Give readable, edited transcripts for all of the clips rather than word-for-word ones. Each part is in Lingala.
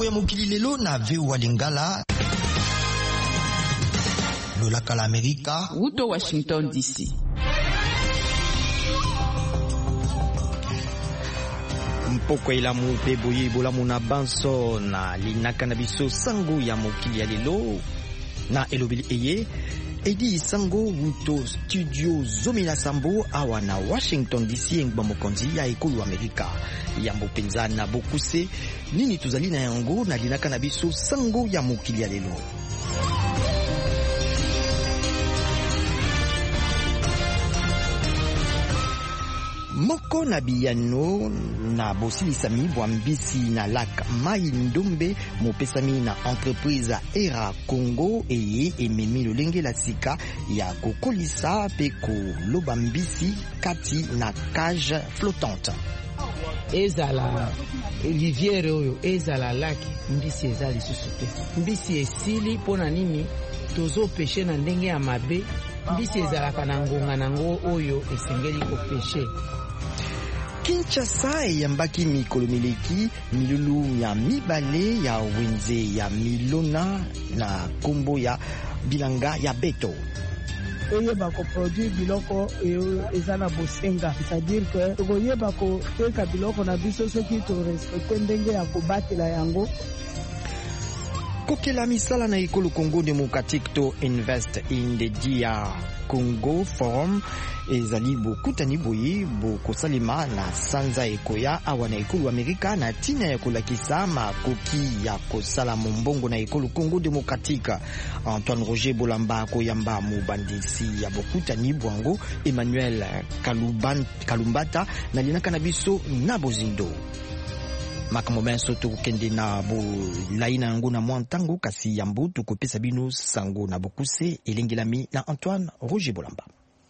ya mokili lelo na VOA Lingala. Lolaka la Amerika. Uto Washington DC. Mpoko ilamu pe boye bolamu na banso na linaka na biso sango ya mokili ya lelo na elobeli eye edi sango wuto studio Zomina Sambo awa na Washington DC ngba mokonzi ya ekulu Amerika yambo penza na bokuse nini tuzali na yango na linaka na biso sango ya mokili ya lelo. Moko na biyano na bosilisami bwambisi na lak mai ndombe mopesami na entreprise Era Congo eye ememi lolenge la sika ya kokolisa pe koloba mbisi kati na cage flottante. Ezala riviere oyo ezala laki mbisi ezali lisusu te. Mbisi esili pona nini tozo peshe na ndenge ya mabe mbisi ezalaka na ngonga nango oyo esengeli ko peshe. Kinshasa eyambaki mikolo mileki milulu ya mibale ya wenze ya milona na kombo ya bilanga ya beto. Oyeba ko produit biloko ezana bosenga, c'est-à-dire que tokoyeba ko teka biloko na biso soki to respecte ndenge ya kobatela yango. Kokela misala na ekolo Congo Democratic to invest in the DR Congo Forum ezali bokutani boye bokosalema na sanza ekoya awa na ekolo Amerika na tina ya kolakisa makoki ya kosala mombongo na ekolo Congo Democratic. Antoine Roger Bolamba koyamba mobandisi ya bokutani bwango Emmanuel Kalumbata na linaka na biso na bozindo. Makamoben soto kende na bo laina yango na mwantango kasi yambu tukopesa bino sango na bokuse elengelami na Antoine Roger Bolamba.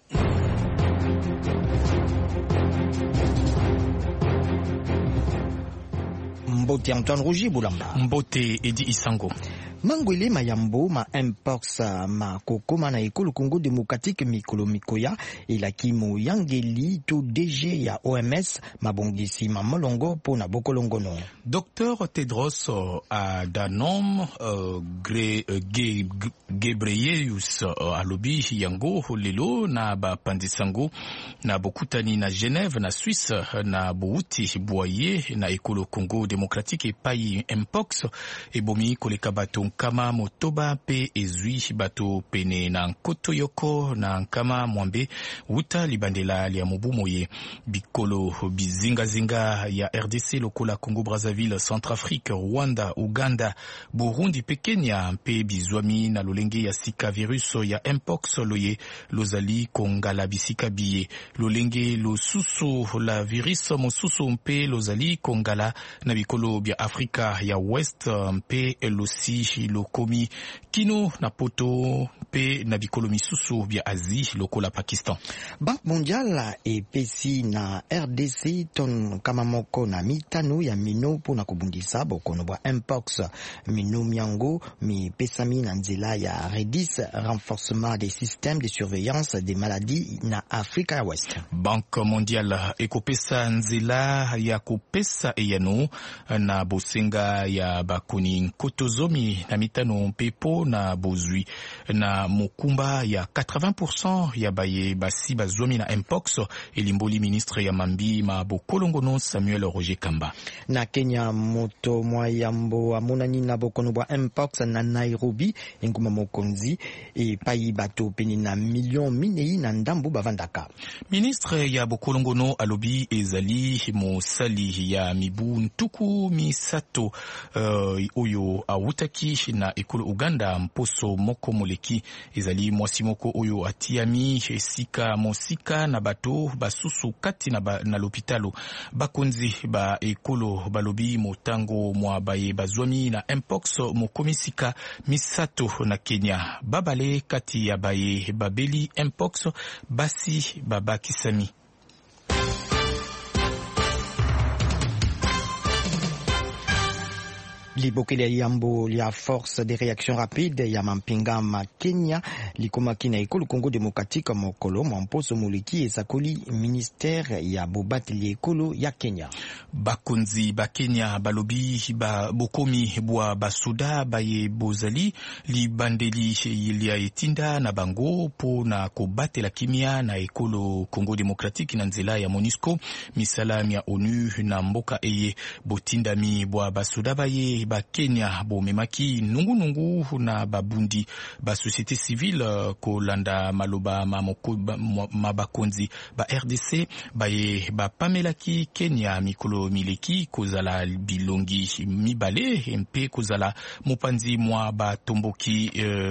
Mbote Antoine Roger Bolamba. Mbote Edi Isango. Mangwele mayambo ma mpox ma kokoma na ekolo Congo Democratique mikolo mikoya elaki mo yangeli to DG ya OMS mabongisi mamolongo po na bokolongono. Dr Tedros Adhanom Ghebreyesus alobi yango lelo na bapandisango na bokutani na Genève na Suisse na bouti boye na ekolo Congo Democratique epai mpox ebomi koleka bato kama motoba pe ezui bato pene na nkoto yoko na nkama mwambe wuta libandela lia mobumoye bikolo bizinga ya RDC lokola Congo Brazzaville, Centrafrique, Rwanda, Uganda, Burundi pe Kenya pe bizwami na lolenge ya sika virus ya mpox loye lozali kongala bisika biye lolenge lo susu la virus mosusu mpe lozali kongala na bikolo bia Afrika ya West mpe losi lokomi kino na poto pe na bikolo misusu bia Asie lokola Pakistan. Banque mondiale epesi na RDC ton kama moko na mitano ya mino po na kubundisa bokono bwa mpox mino miango mi pesami na nzela ya REDIS renforcement des systèmes de surveillance des maladies na Afrika ya West. Banque mondiale ekopesa nzela ya kopesa eyano na bosenga ya bakoni nkotozomi na mitano pepo na bozui na mokumba ya 80% ya baye basi bazomi na mpox elimboli ministre ya mambi ma bokolongono Samuel Roger Kamba. Na Kenya moto mwayambo amonani na bokono bwa mpox na Nairobi enguma mokonzi epai bato peni na million minei na ndambu bavandaka. Ministre ya bokolongono alobi ezali mosali ya mibu ntuku misato oyo awutaki na ekolo Uganda mposo moko moleki ezali mwasi moko oyo atiami esika mosika na bato basusu kati na lopitalo bakonzi ba ekolo balobi motango mwa baye bazwami na mpox mokomisika misato na Kenya babale kati ya baye babeli mpox basi babakisami. Libokele yambo ya force de réaction rapide ya mampinga ma Kenya likomaki na ekolo Congo Démocratique mokolo mwamposo moleki esakoli ministère ya bobateli ekolo ya Kenya. Bakonzi ba Kenya balobi ba bokomi bwa basoda baye bozali libandeli ya etinda na bango po na kobatela kimia na ekolo Congo Démocratique na nzela ya MONUSCO misala ya ONU na mboka eye botindami bwa basoda baye ba Kenya bomemaki nungu na babundi ba société civile kolanda maloba mabakonzi ba RDC baye ba pamelaki Kenya mikolo mileki kozala bilongi mibale mpe kozala mopanzi mwa batomboki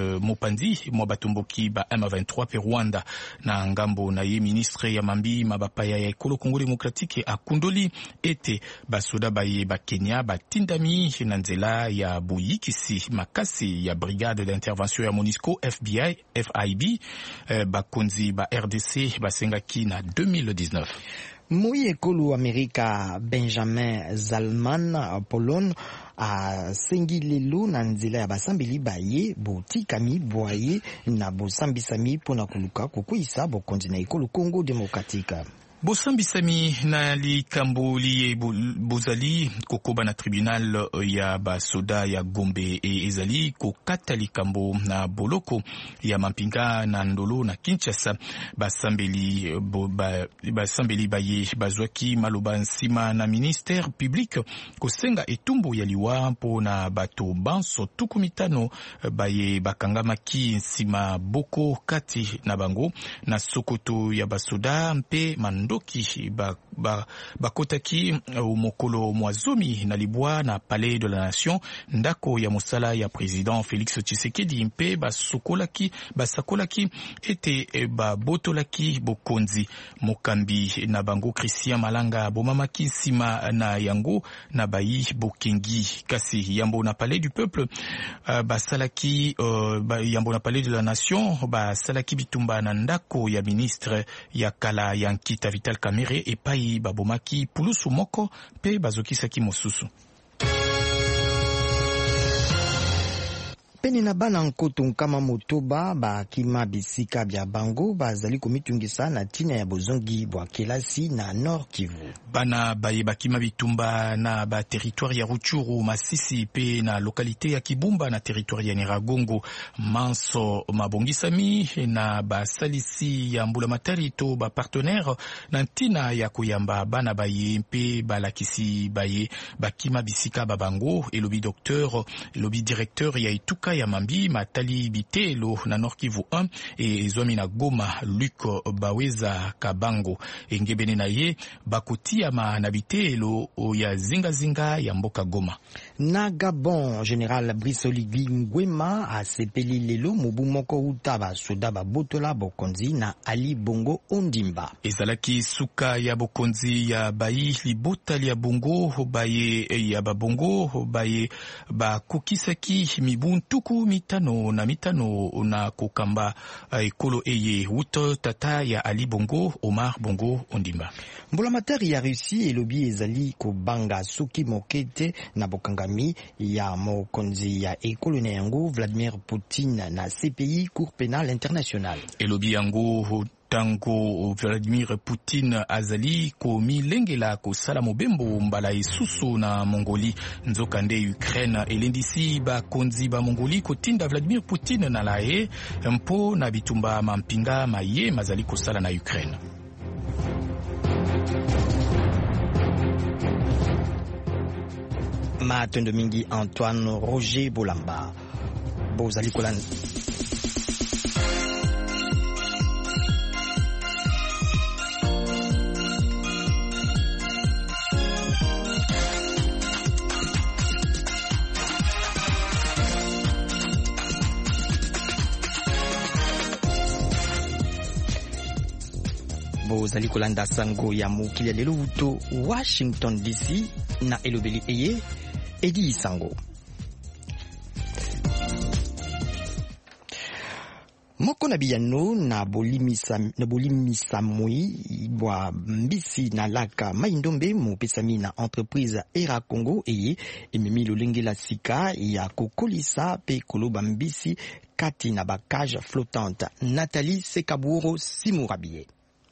ba M23 pe Rwanda na ngambo na ye ministre ya mambi mabapaya ya ekolo Congo Démocratique akundoli ete basoda baye ba Kenya batindami na nzela ya buyikisi makasi ya brigade d'intervention ya MONUSCO FIB bakonzi ba RDC basengaki na 2019. Moi ekolo Amerika Benjamin Zalman Polon asengi lelo na nzela ya basambeli baye botikami bwaye na bosambisami pona koluka kukuisa bokonzi na ekolo Congo Démocratique. Bosambisami na likambo liye bozali kokoba na tribunal ya basoda ya Gombe ezali kokata likambo na boloko ya mampinga na ndolo na Kinshasa. Basambeli baye bazwaki maloba nsima na ministère public kosenga etumbu ya liwa mpo na bato banso tukumitano baye bakangamaki nsima boko kati na bango na sokoto ya basoda mpe mandoki bakotaki mokolo mwazomi na libwa na Palais de la Nation ndako ya mosala ya président Félix Tshisekedi mpe basakolaki ete babotolaki bokonzi mokambi na bango Christian Malanga bomamaki nsima na yango na bayi bokengi kasi yambo na Palais du Peuple basalaki yambo na Palais de la Nation basalaki bitumba na ndako ya ministre ya kala ya Nkita Vital Kamerhe epai babomaki pulusu moko pe bazokisaki mosusu. Pene na bana nkoto nkama motoba bakima bisika bya bango bazali komitungisa na tina ya bozongi bwa kelasi na Nord Kivu. Bana baye bakima bitumba na ba territoire ya Ruchuru, Masisi pe na localité ya Kibumba na territoire ya Nyiragongo, Manso mabongisami na basalisi ya Mbulamatari to ba partenaire na ntina ya kuyamba bana baye mpe balakisi baye bakima bisika babango elobi docteur elobi directeur ya Ituka ya Mambi Matali Bitelo na Nord Kivu 1 e zwami na Goma Luc Baweza Kabango engebene na ye bakotia na Bitelo ya zinga ya mboka Goma. Na Gabon, Général Brice Oligui Nguema asepeli lelo mobu moko utaba soda babotola bokonzi na Ali Bongo Ondimba. Ezalaki suka ya bokonzi ya bayi libotali ya Bongo baye ya babongo baye bakokisaki mibuntuku mitano na kokamba ekolo eye wuto tata ya Ali Bongo Omar Bongo Ondimba. Mbulamatari ya Russie elobi ezali kobanga suki mokete na bokangami ya mokonzi ya ekolo na yango Vladimir Poutine na CPI Cour pénale internationale. Elobi yango tango Vladimir Poutine azali komilengela kosala mobembo mbala esusu na Mongolie nzokande Ukraine elendisi bakonzi ba Mongolie kotinda Vladimir Poutine na lae mpo na bitumba mampinga maye mazali kosala na Ukraine. Matondo mingi Antoine Roger Bolamba bozali kolanda bozali kolanda sango ya mokili ya lelo uto Washington DC na elobeli eye Edi Sango. Moko na biyano na bolimisa moi bwa mbisi na laka maindombe mopesami na entreprise Era Congo eye ememi lolenge la sika ya kokolisa pe koloba mbisi kati na ba cage flottante. Nathalie Sekaburo Simurabie.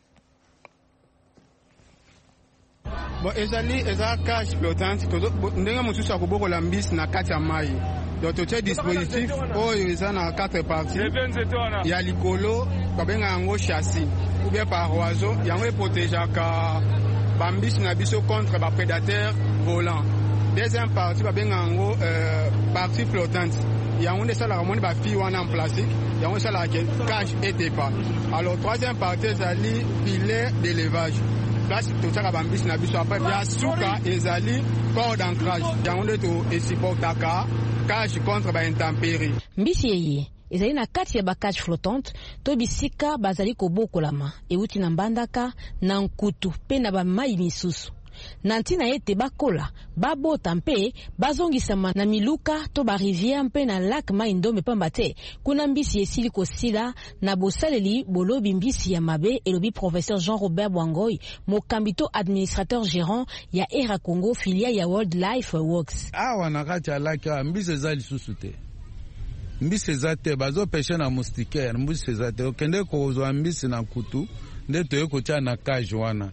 Bon, eza cage flottante ndenge mosusu akobokola mbisi na kati ya mai. Donc totie dispositif oyo eza na 4 parties. Ya likolo babenga yango châssis ou bien par oiseau yango eprotegeaka bambisi na biso contre ba prédateurs volants. Deuxième partie babenga yango partie flottante. Yango esalaka moni bafille wana en plastique yango esalaka cage etepa. Alors troisième partie ezali filet d'élevage. Place totiaka bambisi na biso après bia suka ezali port d'ancrage yango nde to esupportaka cage contre ba intempérie. Mbisi yeye ezali na kati ya bakage flottante to bisika bazali kobokolama euti na mbandaka na nkutu pe na bamai misusu na ntina ete bakola babota mpe bazongisama na miluka to barivière mpe na lac mai ndombe pamba te kuna mbisi esili kosila na bosaleli bolobi mbisi ya mabe elobi professeur Jean-Robert Bwangoy mokambito administrateur gérant ya Era Congo filiale ya World Life Works. Awa na kati ya lac mbisi za lisusu te. Mbisi za te bazo peshe na moustiquaire mbisi za te okende kozwa mbisi na kutu nde toye kotia na cage wana.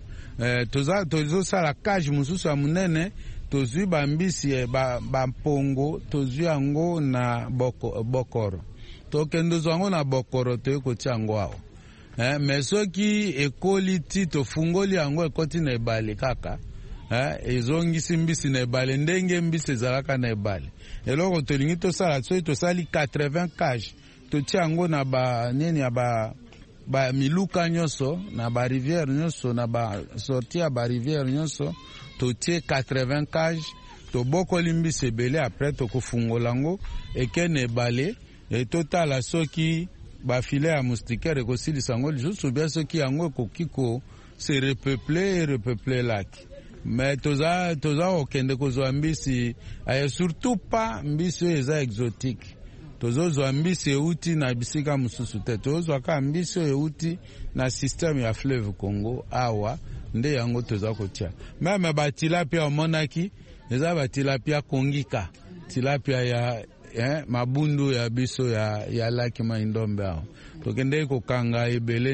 Tozo sala cage mususu ya munene tozwi bambisi bampongo tozwi yango na bokoro tokende zwango na bokoro toye kotia yango awo mais soki ekoli ti tofungoli yango ekoti na ebale kaka ezongisi mbisi na ebale ndenge mbisi ezalaka na ebale eloko tolingi tosala soki tosali 80 cage totia yango na banini ya ba miluka nyonso na ba rivière nyonso na ba sortie ya ba rivière nyonso totie 80 cage to bokoli mbisi ebele après tokofungola ngo ekene ebale etotala soki ba filet ya moustiquaire ekosilisa yango lisusu bien soki yango ekoki ko se repeupler laki mais toza okende kozwa mbisi surtout pas mbisi eza exotique. Tozozwa mbisi euti na bisika mususu te tozozwa ka mbisi euti na système ya fleuve Congo awa nde yango toza kotia meme batilapia omonaki eza batilapia kongika tilapia ya mabundu ya biso ya laki maindombe awa tokende kokanga ebele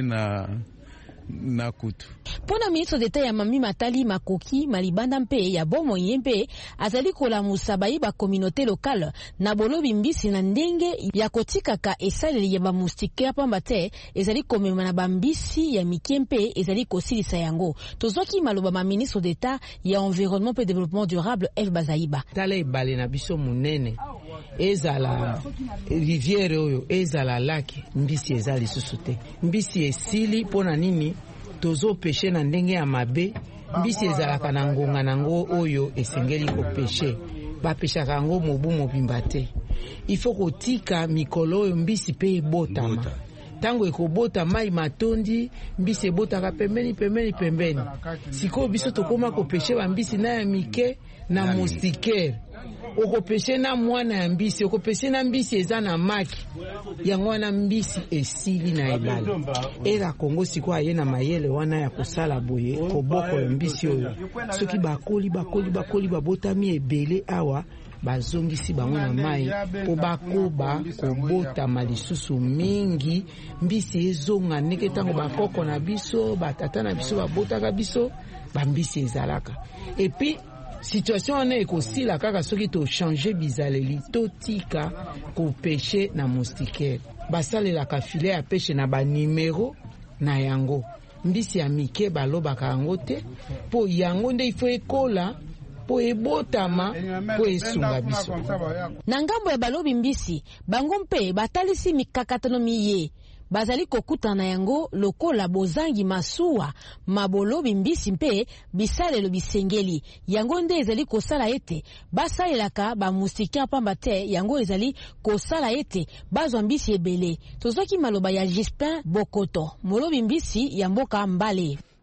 na kutu. Pona ministre d'État ya Mami Matali Makoki malibanda mpe ya bomo yempe azali kolamusa bayiba communauté locale na bolobi mbisi na ndenge ya kotikaka esaleli ya ba moustiquaire pamba te ezali komema na bambisi ya mikempe ezali kosilisa yango. Tozoki maloba ma ministre d'État ya environnement et développement durable F Bazayiba. Tala ebale na biso munene ezala rivière oyo ezala laki mbisi ezali susu te. Mbisi esili pona nini tozo peshe na ndenge ya mabe mbisi ezalaka na ngonga nango oyo esengeli ko peshe bapeshaka yango mobu mobimba te. Ifo kotika mikolo oyo mbisi pe ebotama tango ekobota mai matondi mbisi ebotaka pembeni siko biso tokoma kopeshe ba mbisi na ya mike na moustiquaire okopeshe na mwana ya mbisi okopeshe na mbisi eza na maki yango wana mbisi esili na ebale. Era Congo siko aye na mayele wana ya kosala boye koboko ya mbisi oyo soki bakoli babotami ebele awa bazongisi bango na mai po bakoba kobotama lisusu mingi mbisi ezonga ndenge ntango bakoko na biso batata na biso babotaka biso bambisi ezalaka epi situation wana ekosila kaka soki to changer bizaleli totika kopeshe na moustiquaire basalelaka filet ya peshe na banimero na yango mbisi ya mike balobaka yango te po yango nde ifo ekola po ebotama po esunga biso. Na ngambo ya balobi mbisi bango mpe batalisi mikakatano miye bazali kokutana yango lokola bozangi masuwa mabolobi mbisi mpe bisalelo bisengeli yango nde ezali kosala ete basalelaka ba moustiquaire pamba te yango ezali kosala ete bazwa mbisi ebele. Tozoki maloba ya Gispin Bokoto molobi mbisi ya mboka Mbale.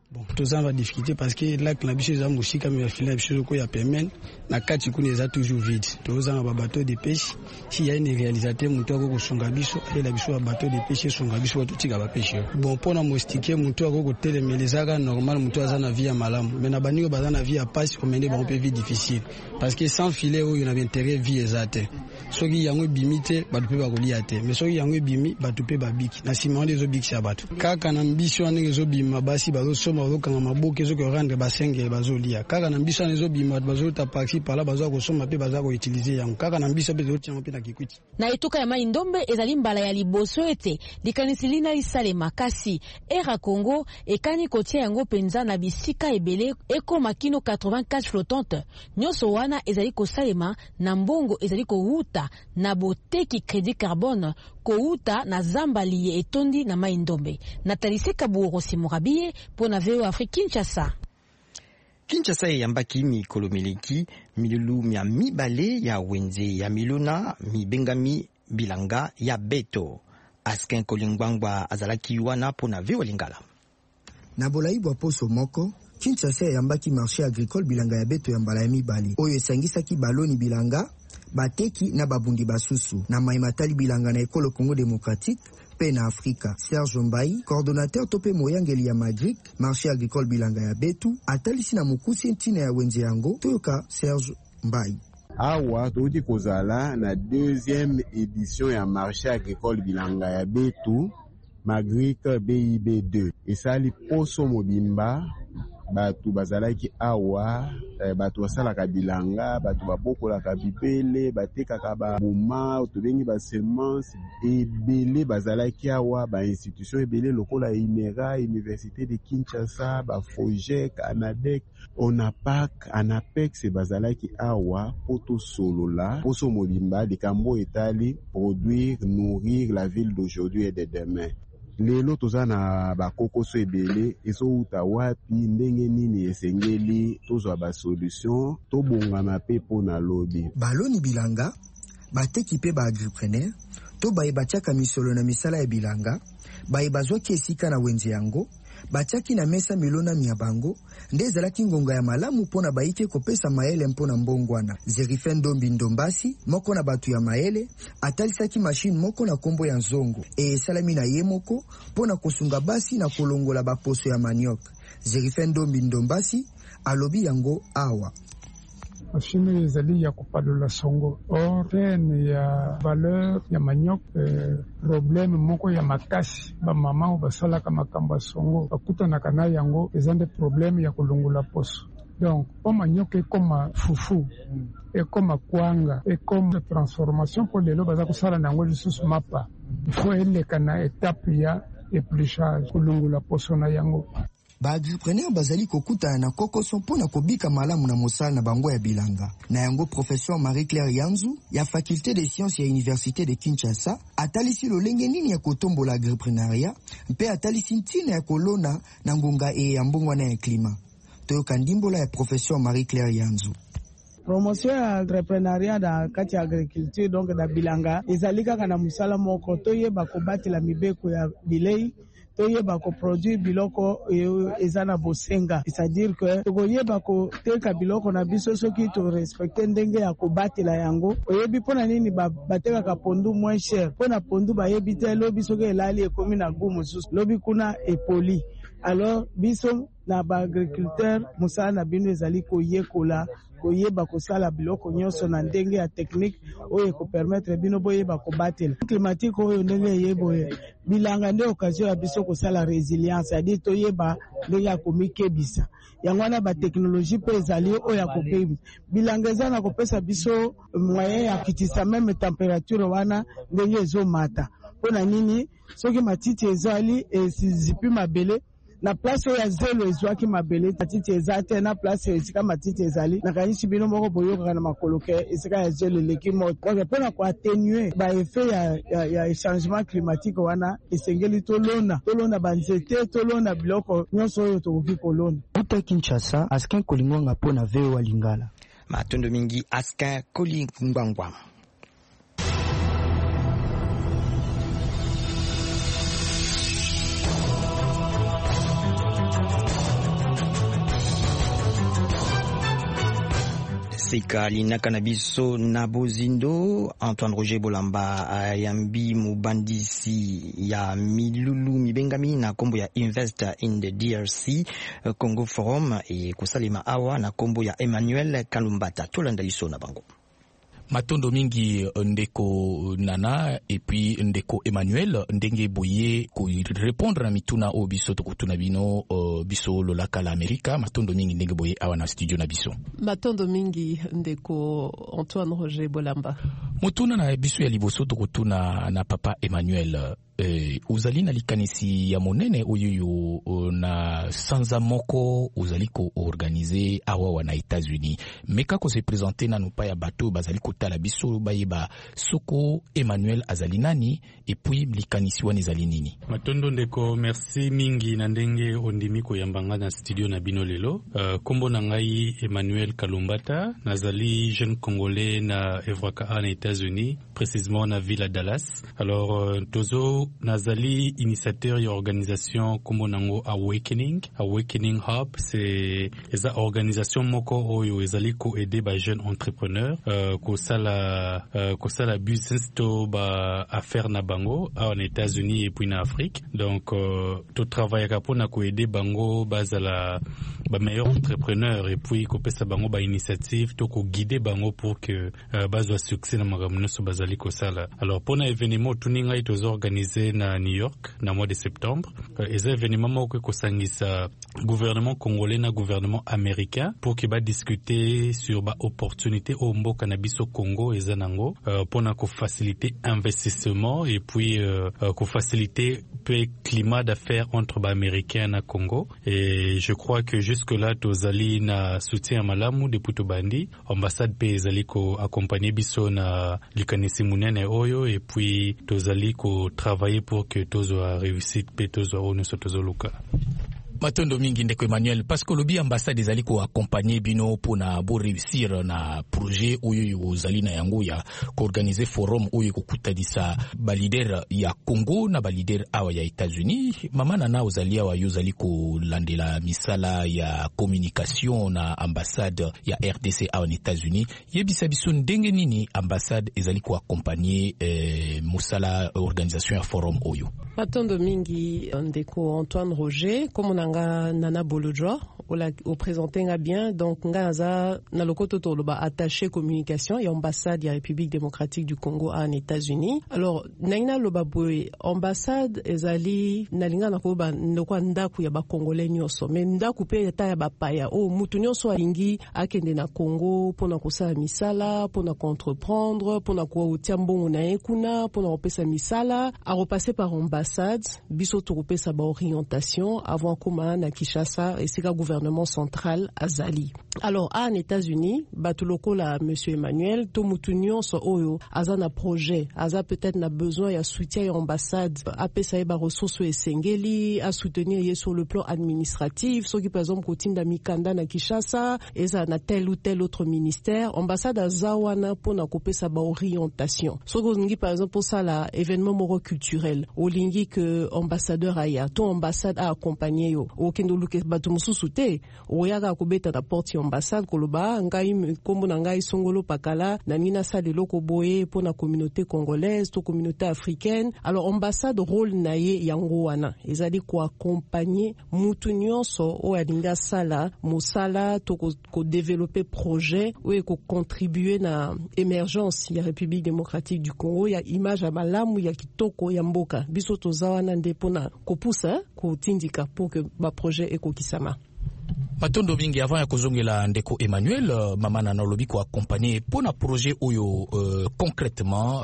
Bon, tozana ba difficulté parce que lac na biso za musika mais fila biso ko ya permen na kati kuna eza toujours vide. Tozana ba bateau de pêche, si y a une réalisateur muto ko sunga biso et la biso ba bateau de pêche sunga biso to tika ba pêche. Bon pona mostike muto ko telemelezaka normal muto azana via malamu. Mais na banio bazana via passe ko mende ba peu vie difficile parce que sans filet o yona intérêt vie ezate. Soki yango bimite ba pe ba kolia te. Mais soki yango bimi ba pe ba biki. Na sima les obiki ya bato. Kaka na ambition ngezo bima basi ba soma kanga maboke zo ko rendre basenge bazolia kaka na mbisa nezo bima bazota paxi pala bazo ko soma pe bazo ko utiliser yango kaka na mbisa pe zo tiamo pe na kikwiti na etuka ya Mai Ndombe ezali mbala ya liboso ete likanisilina lisale makasi era Congo ekani kotia yango penza na bisika ebele eko makino 84 flottante nyoso wana ezali kosalema na mbongo ezali kohuta na boteki crédit carbone kohuta na zamba liye etondi na Mai Ndombe na taliseka buoro simurabie pona veo Afrique Kinshasa. Kinshasa yambaki mikolo miliki milulu mia mibale ya wenze ya miluna mibengami bilanga ya beto asken kolingwangwa azalaki wana pona veo lingala. Na bolaibwa poso moko Kinshasa yambaki marché agricole bilanga ya beto ya mbala ya mibale oyo esangisaki baloni bilanga bateki na babundi basusu na maimatali bilanga na ekolo Congo démocratique pe na Afrika. Serge Mbai, coordonnateur tope moyangeli ya Madrid, marché agricole bilanga ya betu, atalisi na mukusi ntina ya wenze yango, toyoka Serge Mbai. Awa touti kozala na deuxième édition ya marché agricole bilanga ya betu, Magric BIB2. Esali poso mobimba, batu bazalaki awa, batu basalaka bilanga, batu babokolaka bibele, batekaka babuma, tobengi ba semence, ebele bazalaki awa, ba institution ebele lokola INERA, Université de Kinshasa, ba FOJEC, ANADEC, ONAPAC, ANAPEX bazalaki awa, poto solola, poso mobimba, likambo etali, produire, nourrir la ville d'aujourd'hui et de demain. Lelo toza na bakokoso ebele ezouta wapi ndenge nini esengeli tozwa ba solution tobongama pe pona lobi baloni bilanga bateki pe ba agripreneur to baye batiaka misolo na misala ya bilanga baye bazwaki esika na wenze yango batiaki na mesa milona mia bango nde ezalaki ngonga ya malamu mpona baike kopesa maele mpona mbongwana. Zerifen Ndombi Ndombasi moko na batu ya maele atalisaki machine moko na kombo ya nzongo esalami na ye moko mpona kosunga basi na kolongola baposo ya maniok. Zerifen Ndombi Ndombasi alobi yango awa machine ezali ya kopalola songo orene ya valeur ya manioc problème moko ya makasi bamama basalaka makambo ya songo bakutanaka na yango eza nde problème ya kolongola poso. Donc o manioc ekoma fufu ekoma kwanga ekoma transformation po lelo baza kosala nango lisusu mapa il faut eleka na étape ya épluchage kolongola poso na yango. Ba agripreneur bazali kokutana na kokoso mpona kobika malamu na mosala na bango ya bilanga. Na yango professeur Marie-Claire Yanzu ya faculté des sciences ya Université de Kinshasa atalisi lolenge nini ya kotombola agripreneuriat mpe atalisi ntina ya kolona na ngonga ya mbongwana ya klima. Toyoka ndimbola ya professeur Marie-Claire Yanzu. Promotion ya entrepreneuriat da kati ya agriculture donc da bilanga ezali kaka na musala moko toyeba kobatela mibeko ya bilei toyeba ko produire biloko ezana bosenga, c'est-à-dire que toyeba ko teka biloko na biso soki to respecter ndenge ya kobatela yango oyebi pona nini bateka ka pondu moins cher pona pondu bayebi te lobi soki elali ekomi na gumu susu lobi kuna epoli. Alors biso na ba agriculteur musala na bino ezali koyekola koyeba kosala biloko nyonso na ndenge ya technique oyo ko permettre bino boyeba kobatela climatique oyo ndenge yebo bilanga nde occasion ya biso kosala résilience, c'est-à-dire toyeba ndenge ya komikebisa yango wana ba technologie pe ezali oyo ya kopebisa bilanga eza na kopesa biso moyen ya kitisa même température wana ndenge ezomata pona nini soki matiti ezali zipi mabele na place ya zelo ezwaki mabele matiti ezate na place esika matiti ezali na kanisi bino moko boyoka na makoloke esika ya zelo leki moto donc pona ko atténuer ba effet ya changement climatique wana esengeli tolona banzete tolona biloko nyonso oyo tokoki kolona. Uta Kinshasa askin kolingwanga pona veo wa lingala matondo mingi askin kolingwangwa. Sekali na kanabiso na bozindo Antoine Roger Bolamba yambi mubandisi ya milulu mibengami na kombo ya Invest in the DRC Congo Forum e kusalima awa na kombo ya Emmanuel Kalumbata tolanda liso na bango. Matondo mingi ndeko Nana et puis ndeko Emmanuel ndenge boye ko répondre na mituna o biso to kutuna bino biso lolaka la Amerika matondo mingi ndenge boye awa na studio na biso. Matondo mingi ndeko Antoine Roger Bolamba. Mutuna na biso ya liboso to kutuna na papa Emmanuel uzali na likanisi ya monene oyo na sanza moko uzali ko organiser awa wana États-Unis meka ko se présenter na nupa ya bato bazali ko tala biso bayeba soko Emmanuel azali nani et puis likanisi wana ezali nini. Matondo ndeko merci mingi na ndenge ondimi ko yambanga na studio na bino lelo kombo na ngai Emmanuel Kalumbata nazali jeune congolais na Evraka na États-Unis précisément na ville à Dallas. Alors tozo nazali initiateur ya organisation kombo nango Awakening Hub, c'est eza organisation moko oyo ezali ko aider ba jeunes entrepreneurs ko sala business to ba affaire na bango en États-Unis et puis na Afrique. Donc to travailler kapona ko aider bango bazala ba meilleurs entrepreneurs et puis ko pesa bango ba initiative to ko guider bango pour que bazwa succès na magamno so bazali ko sala. Alors pona événement tuninga ito organiser na New York na mois de septembre eza événement moko ko sangisa gouvernement congolais na gouvernement américain pour que ba discuter sur ba opportunité au mboka na biso Congo eza nango pona ko faciliter investissement et puis ko faciliter peu climat d'affaires entre ba américains na Congo. Et je crois que jusque là tozali na soutien malamu depuis to bandi ambassade pe ezali ko accompagner biso na likanisi munene oyo et puis tozali ko travailler pour que tozo a réussi pe tozo ono so tozo luka. Matondo mingi ndeko Emmanuel parce que lobi ambassade ezali ko accompagner bino pona bo réussir na projet oyo ozali na yango ya ko organiser forum oyo ko kutadisa ba leader ya Congo na ba leader awa ya États-Unis mama na ozali awa yozali ko landela misala ya communication na ambassade ya RDC awa na États-Unis yebisa biso ndenge nini ambassade ezali ko accompagner musala organisation ya forum oyo. Matondo mingi ndeko Antoine Roger comme Nana Bolojwa au présenté bien donc ngaza na lokoto to loba attaché communication et ambassade ya République démocratique du Congo en États-Unis. Alors naina loba boy ambassade ezali nalinga na ko ba ndoko ndaku ya ba congolais nyoso mais ndaku pe eta ya ba paya o mutu nyoso alingi akende na Congo pona kosala misala pona entreprendre pona ko tiambongo na ekuna pona opesa misala a repasser par ambassade biso to kopesa ba orientation avant koma na Kinshasa et c'est le gouvernement central azali. Alors en États-Unis batuloko la monsieur Emmanuel to mutunyon so oyo azana projet aza peut-être na besoin ya soutien ya ambassade apesa ba ressources esengeli à soutenir ye sur le plan administratif so qui par exemple kotinda mikanda na Kinshasa eza na tel ou tel autre ministère ambassade azawana pona kopesa ba orientation so ngi par exemple pour ça la événement moro culturel olingi que ambassadeur aya to ambassade a accompagner yo okendo luke batu mususu te oyaga kobeta na porte ambassade koloba ngai kombo na ngai songolo pakala na nina sale loko boye pour la communauté congolaise to communauté africaine. Alors ambassade rôle naye yango wana ezali ko accompagner mutu nyonso o alinga sala musala to ko développer projet ou ko contribuer na émergence ya République démocratique du Congo ya image ya malamu ya kitoko ya mboka biso tozawana ndepona ko poussa ko tindika pour que ba projet ekokisama. Matondo mingi avant ya kozongela ndeko Emmanuel mama na lobi ko accompagner pona projet oyo concrètement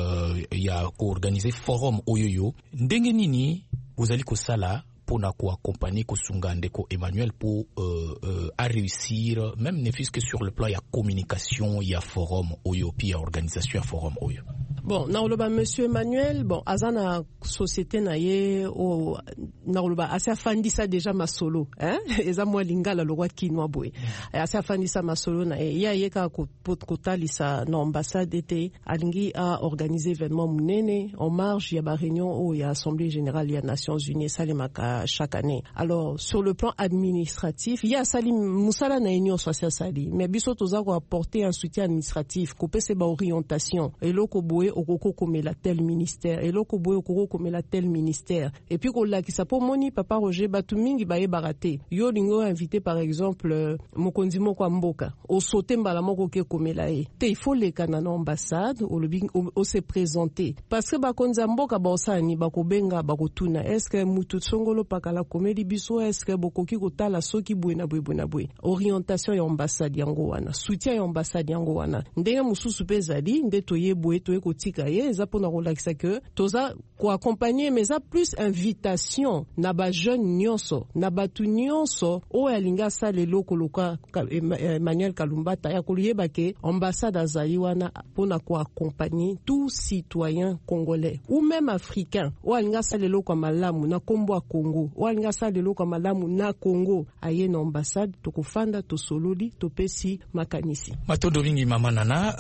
ya ko organiser forum oyo ndenge nini bozali ko sala pona ko accompagner ko sunga ndeko Emmanuel pour à réussir même ne fût-ce que sur le plan ya communication ya forum oyo puis ya organisation ya forum oyo. Bon, naoloba monsieur Emmanuel, bon, azana société na ye o naoloba asa fandisa déjà masolo, hein? Eza mwa lingala lo roi kinwa boy. Asa fandisa masolo na ya yeka ko kotalisa na ambassade était alingi a organisé événement munene en marge ya ba réunion au ya assemblée générale ya Nations Unies salimaka chaque année. Alors sur le plan administratif, il y a sali musala na union sociale sali, mais biso toza ko apporter un soutien administratif, ko pese ba orientation et loko boye okoko komela tel ministère et loko boye okoko komela tel ministère et puis ko la ki sapo moni papa Roger batumingi baye barate yo lingo invité par exemple mokonzi moko mboka o sauter mbala moko ke komela e te il faut les canana ambassade au lobby au se présenter parce que bakonza mboka ba osani bakobenga bakotuna est-ce que mutu songolo pakala komeli biso est-ce que bokoki kotala soki buena buena orientation ya ambassade yango wana soutien ya ambassade yango wana ndenge mususu pezali nde toyeboye toye kotika ye eza pona kolakisa que toza ko accompagner mais ça plus invitation na ba jeune nyonso na batu nyonso o alinga sale loko loka Emmanuel Kalumbata ya koliyeba ke ambassade azali wana pona ko accompagner tout citoyen congolais ou même africain o alinga sale loko malamu na kombo a Congo o alinga sale loko malamu na Congo aye na ambassade tokofanda to sololi to pesi makanisi matondo mingi mama nana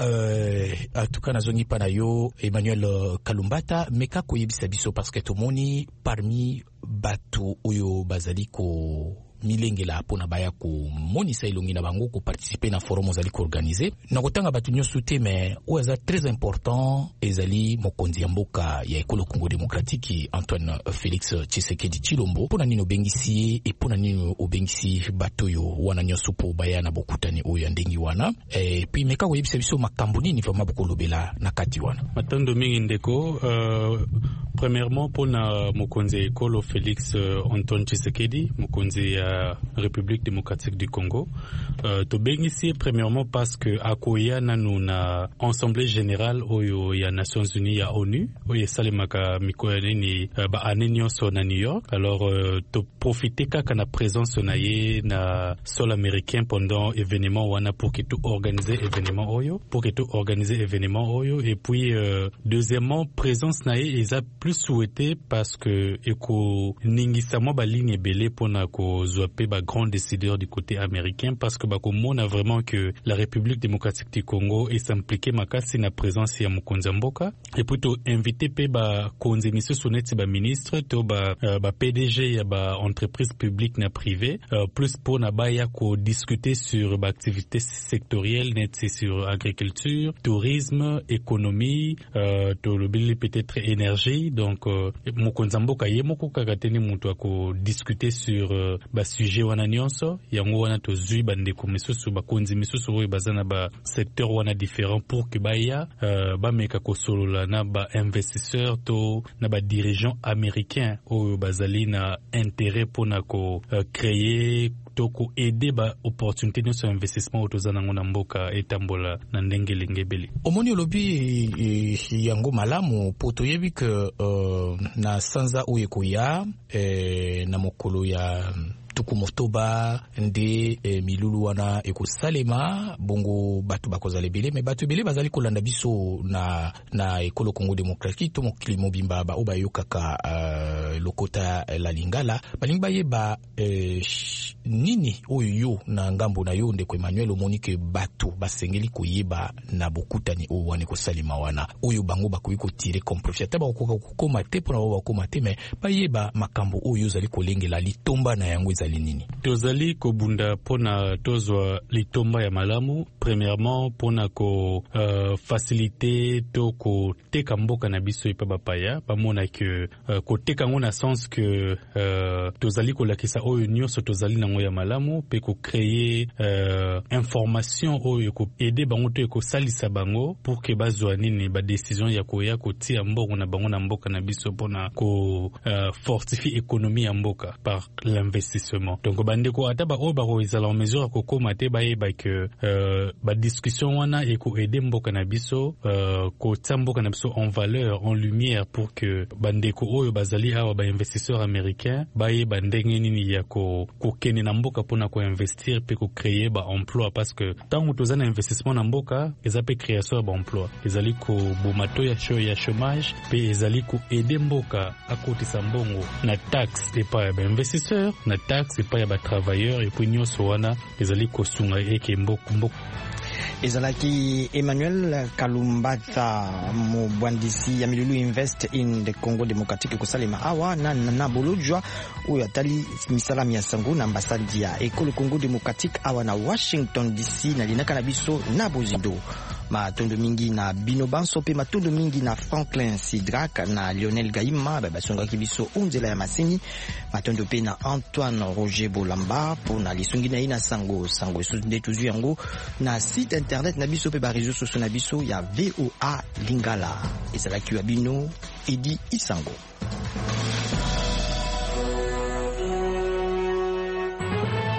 atukana zongi pana yo Emmanuel Kalumbata meka koyebisa biso parce que tomoni parmi bato oyo bazali ko milengela pona baya ko monisa ilongi na bango ko participer na forum ozali ko organiser na kotanga batu nyoso te mais o eza très important ezali mokonzi ya mboka ya ekolo Congo démocratique Antoine Félix Tshisekedi Tshilombo pona nino bengisi et pona nino obengisi bato yo wana nyoso po baya na bokutani oyo ya ndengi wana et puis meka ko yebisa biso makambo nini vraiment bokolobela na kati wana matando mingi ndeko premièrement pona mokonzi ya ekolo Félix Antoine Tshisekedi mokonzi ya République démocratique du Congo to bengisi premièrement parce que akoya nanu na assemblée générale oyo ya Nations Unies ya ONU oyo salemaka mikoyani ni ba anenyo so na New York alors to profiter kaka na présence na ye na sol américain pendant événement wana pour que tout organiser événement oyo et puis deuxièmement présence na ye eza plus souhaité parce que eko ningisa mo ba ligne belé pona ko zoapé ba grand décideur du côté américain parce que bakomona vraiment que la République démocratique du Congo est impliquée makasi na présence ya mokonzi mboka et plutôt invité pe ba konzi miso soneti ba ministre to ba PDG ya ba entreprise publique na privé plus pour na ba ya ko discuter sur ba activités sectorielles net sur agriculture, tourisme, économie, to lobili peut-être énergie donc mokonzi mboka yemoko kakateni mutu ako discuter sur ba sujet wana nyonso yango wana tozui bandeko misusu bakonzi misusu oyo bazana ba secteur wana différent pour que baya bameka kosolola na ba investisseurs to na ba dirigeants américains oyo bazali na intérêt pona ko créer toko aider ba opportunité de son investissement otozana ngona mboka etambola na ndenge lengebeli omoni olobi yango malamu poto yebi que na sanza oyo koya na mokolo ya tukumotoba nde milulu wana ekosalema bongo batu bakozala bele mais batu bele bazali kolanda biso na ekolo Congo démocratique to mokili mobimba ba obayo kaka lokota la lingala balingba yeba nini oyo yo na ngambo na yo ndeko Emmanuel Monique batu basengeli koyeba na bokutani o wane kosalema wana oyo bango bakoyiko tirer comme profit taba kokoma te pona ba kokoma te mais bayeba makambo oyo zali kolengela litomba na yango nini tozali kobunda pona tozwa litomba ya malamu premièrement pona ko faciliter to ko teka mboka na biso epa bapaya bamona que ko teka ngo na sens que tozali kolakisa oyo nyonso tozali nango ya malamu pe ko créer information oyo ko aider bango to ko salisa bango pour que bazwa nini ba décision ya koya ko tia mbongo na bango na mboka na biso pona ko fortifier économie ya mboka par l'investissement développement. Donc bandeko ata ba o ba ko izala en mesure ko komate ba yeba que ba discussion wana e ko aider mboka na biso ko tsamboka na biso en valeur, en lumière, pour que bandeko oyo bazali awa ba investisseurs américains ba yeba ndenge nini ya ko kene na mboka pona ko investir pe ko créer ba emploi, parce que tant tozana investissement na mboka ezape création ba emploi ezali ko bomato ya chômage pe ezali ko aider mboka akotisa mbongo na taxe epa ya ba investisseurs, na taxe epa ya ba travailleurs, et puis nyonso wana ezali ko sunga eke mboko. Ezalaki Emmanuel Kalumbata mubwandisi ya Milulu Invest in the Congo Democratic kusalima awa na bolojwa oyo atali misala ya sango na ambasade ya Ekolo Congo Democratic awa na Washington DC na linaka na biso na bozido. Matondo mingi na Bino Banso pe matondo mingi na Franklin Sidrak na Lionel Gaima basonga kibiso unzela ya masini, matondo pe na Antoine Roger Bolamba pona lisungi na ina sango esunde tuzu yango na site internet na biso pe ba réseaux sociaux na biso ya VOA Lingala. Ezalaki wa Bino Edi Isango.